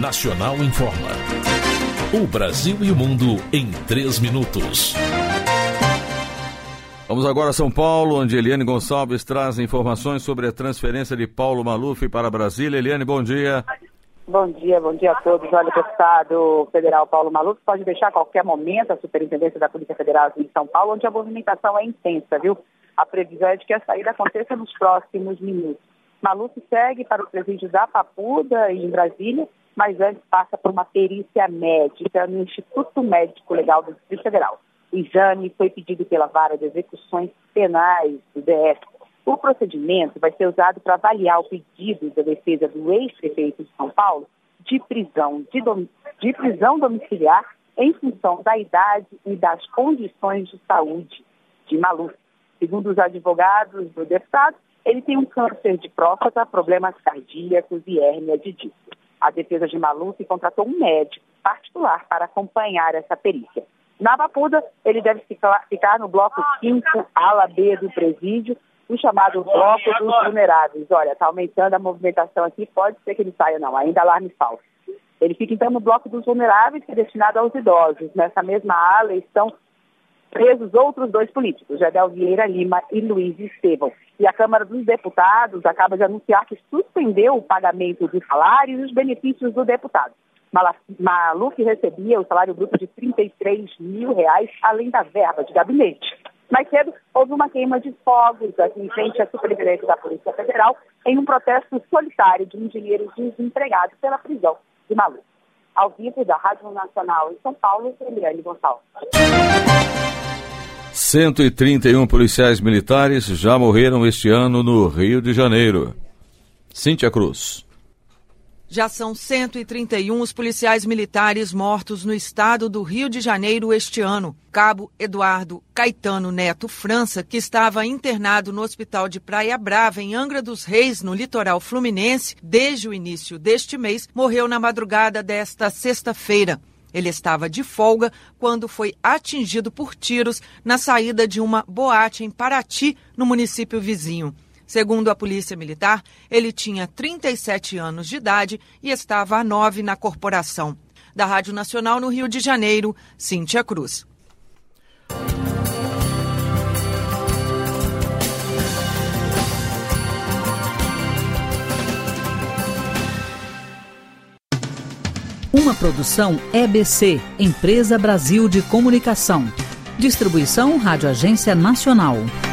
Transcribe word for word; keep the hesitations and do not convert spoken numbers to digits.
Nacional informa. O Brasil e o mundo em três minutos. Vamos agora a São Paulo, onde Eliane Gonçalves traz informações sobre a transferência de Paulo Maluf para Brasília. Eliane, bom dia. Bom dia, bom dia a todos. Olha, o deputado federal Paulo Maluf pode deixar a qualquer momento a superintendência da Polícia Federal em São Paulo, onde a movimentação é intensa, viu? A previsão é de que a saída aconteça nos próximos minutos. Maluf segue para o presídio da Papuda, em Brasília, mas antes passa por uma perícia médica no Instituto Médico Legal do Distrito Federal. O exame foi pedido pela Vara de Execuções Penais do D F. O procedimento vai ser usado para avaliar o pedido da defesa do ex-prefeito de São Paulo de prisão, de, dom... de prisão domiciliar em função da idade e das condições de saúde de Maluf. Segundo os advogados do deputado, ele tem um câncer de próstata, problemas cardíacos e hérnia de disco. A defesa de Maluf contratou um médico particular para acompanhar essa perícia. Na Papuda, ele deve ficar, ficar no bloco cinco, ala B do presídio, o chamado bloco dos vulneráveis. Olha, está aumentando a movimentação aqui, pode ser que ele saia, não, ainda alarme falso. Ele fica então no bloco dos vulneráveis, que é destinado aos idosos. Nessa mesma ala estão presos outros dois políticos, Gedel Vieira Lima e Luiz Estevão. E a Câmara dos Deputados acaba de anunciar que suspendeu o pagamento dos salários e os benefícios do deputado. Maluf recebia o salário bruto de trinta e três mil reais, além da verba de gabinete. Mais cedo, houve uma queima de fogos aqui em frente à Superintendência da Polícia Federal em um protesto solitário de engenheiros desempregados pela prisão de Maluf. Ao vivo da Rádio Nacional em São Paulo, Eliane Gonçalves. cento e trinta e um policiais militares já morreram este ano no Rio de Janeiro. Cíntia Cruz. Já são cento e trinta e um os policiais militares mortos no estado do Rio de Janeiro este ano. Cabo Eduardo Caetano Neto França, que estava internado no Hospital de Praia Brava, em Angra dos Reis, no litoral fluminense, desde o início deste mês, morreu na madrugada desta sexta-feira. Ele estava de folga quando foi atingido por tiros na saída de uma boate em Paraty, no município vizinho. Segundo a Polícia Militar, ele tinha trinta e sete anos de idade e estava há nove na corporação. Da Rádio Nacional no Rio de Janeiro, Cíntia Cruz. Uma produção E B C, Empresa Brasil de Comunicação. Distribuição Rádio Agência Nacional.